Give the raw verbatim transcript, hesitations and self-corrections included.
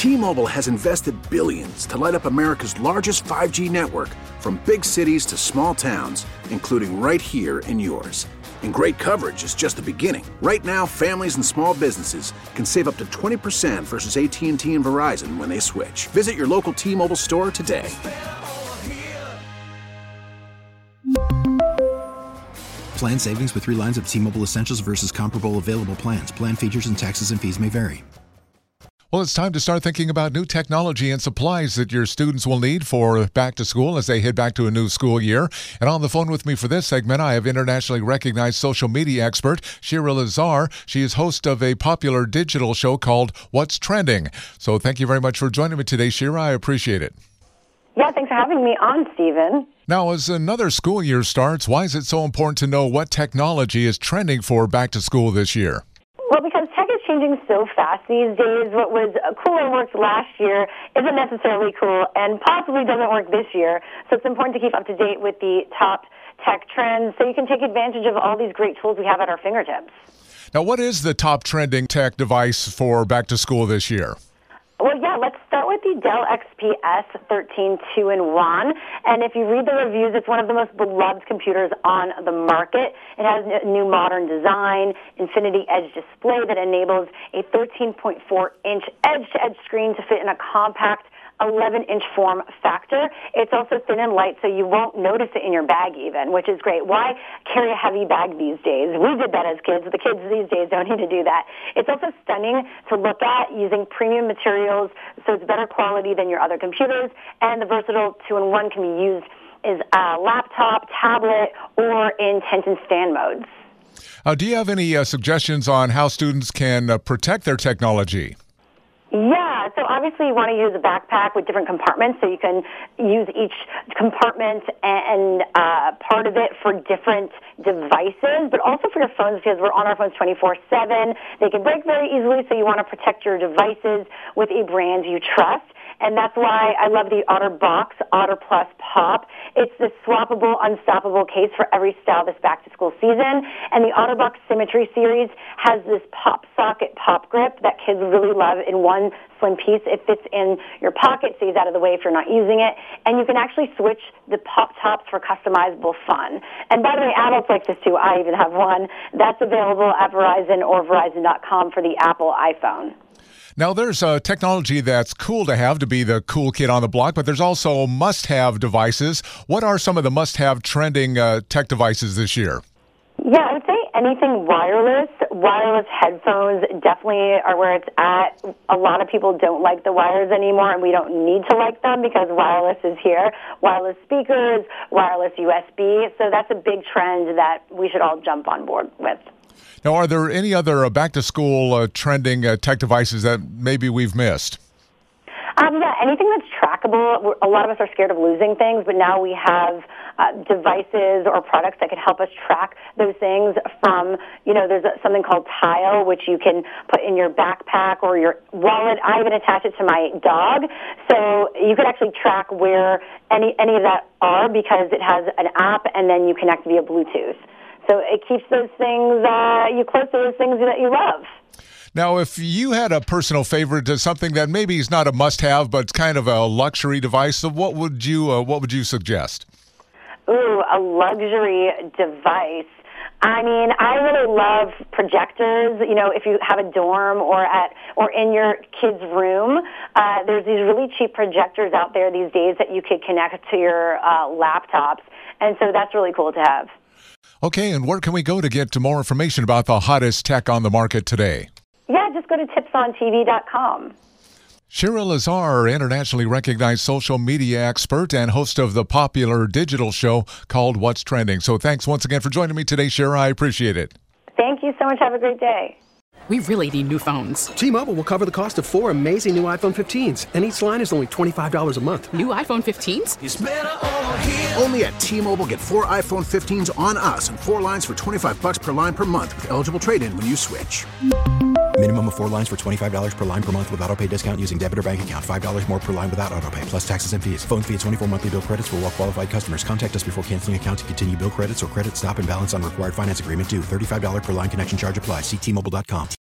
T-Mobile has invested billions to light up America's largest five G network, from big cities to small towns, including right here in yours. And great coverage is just the beginning. Right now, families and small businesses can save up to twenty percent versus A T and T and Verizon when they switch. Visit your local T-Mobile store today. Plan savings with three lines of T-Mobile Essentials versus comparable available plans. Plan features and taxes and fees may vary. Well, it's time to start thinking about new technology and supplies that your students will need for back to school as they head back to a new school year. And on the phone with me for this segment, I have internationally recognized social media expert Shira Lazar. She is host of a popular digital show called What's Trending. So thank you very much for joining me today, Shira. I appreciate it. Yeah, thanks for having me on, Stephen. Now, as another school year starts, why is it so important to know what technology is trending for back to school this year? Well, because tech is changing so fast these days. What was cool and worked last year isn't necessarily cool and possibly doesn't work this year. So it's important to keep up to date with the top tech trends so you can take advantage of all these great tools we have at our fingertips. Now, what is the top trending tech device for back to school this year? Well, yeah, let's start with the Dell X P S thirteen two in one. And if you read the reviews, it's one of the most beloved computers on the market. It has a new modern design, Infinity Edge display that enables a thirteen point four inch edge-to-edge screen to fit in a compact eleven inch form factor. It's also thin and light, so you won't notice it in your bag even, which is great. Why carry a heavy bag these days? We did that as kids. The kids these days don't need to do that. It's also stunning to look at, using premium materials, so it's better quality than your other computers, and the versatile two in one can be used as a laptop, tablet, or in tent and stand modes. Uh, do you have any uh, suggestions on how students can uh, protect their technology? Yeah, so obviously you want to use a backpack with different compartments so you can use each compartment and uh, part of it for different devices, but also for your phones because we're on our phones twenty-four seven. They can break very easily, so you want to protect your devices with a brand you trust. And that's why I love the OtterBox Otter Plus Pop. It's this swappable, unstoppable case for every style this back-to-school season. And the OtterBox Symmetry series has this pop socket pop grip that kids really love in one slim piece. It fits in your pocket, stays out of the way if you're not using it. And you can actually switch the pop tops for customizable fun. And by the way, adults like this too. I even have one. That's available at Verizon or Verizon dot com for the Apple iPhone. Now, there's a technology that's cool to have to be the cool kid on the block, but there's also must-have devices. What are some of the must-have trending uh, tech devices this year? Yeah, I would say anything wireless. Wireless headphones definitely are where it's at. A lot of people don't like the wires anymore, and we don't need to like them because wireless is here. Wireless speakers, wireless U S B. So that's a big trend that we should all jump on board with. Now, are there any other uh, back-to-school uh, trending uh, tech devices that maybe we've missed? Um, yeah, anything that's trackable. A lot of us are scared of losing things, but now we have uh, devices or products that can help us track those things from, you know, there's a, something called Tile, which you can put in your backpack or your wallet. I even attach it to my dog, so you could actually track where any, any of that are because it has an app, and then you connect via Bluetooth. So it keeps those things, uh, you close to those things that you love. Now, if you had a personal favorite, uh, something that maybe is not a must-have, but it's kind of a luxury device, so what would you uh, what would you suggest? Ooh, a luxury device. I mean, I really love projectors. You know, if you have a dorm or at or in your kid's room, uh, there's these really cheap projectors out there these days that you could connect to your uh, laptops, and so that's really cool to have. Okay, and where can we go to get more information about the hottest tech on the market today? Yeah, just go to tips on T V dot com. Shira Lazar, internationally recognized social media expert and host of the popular digital show called What's Trending. So thanks once again for joining me today, Shira. I appreciate it. Thank you so much. Have a great day. We really need new phones. T-Mobile will cover the cost of four amazing new iPhone fifteens, and each line is only twenty-five dollars a month. New iPhone fifteens? It's better over here. Only at T-Mobile, get four iPhone fifteens on us and four lines for twenty-five bucks per line per month with eligible trade-in when you switch. Minimum of four lines for twenty-five dollars per line per month with autopay discount using debit or bank account. five dollars more per line without autopay, plus taxes and fees. Phone fee at twenty-four monthly bill credits for well-qualified customers. Contact us before canceling account to continue bill credits or credit stop and balance on required finance agreement due. thirty-five dollars per line connection charge applies. See T Mobile dot com.